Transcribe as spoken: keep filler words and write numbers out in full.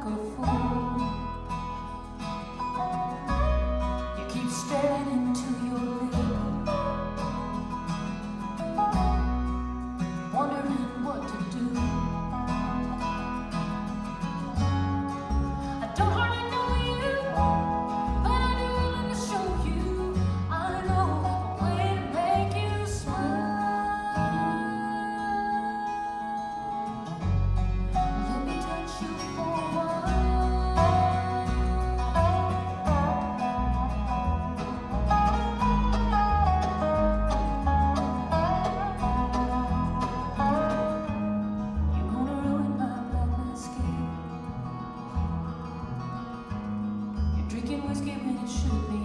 a fool. You keep staring into your lip, wondering what to do. I don't hardly know you, but I'd be willing to show you. I know a way to make you smile. Let me touch you for a while. You're gonna ruin my black landscape. You're drinking whiskey when it should be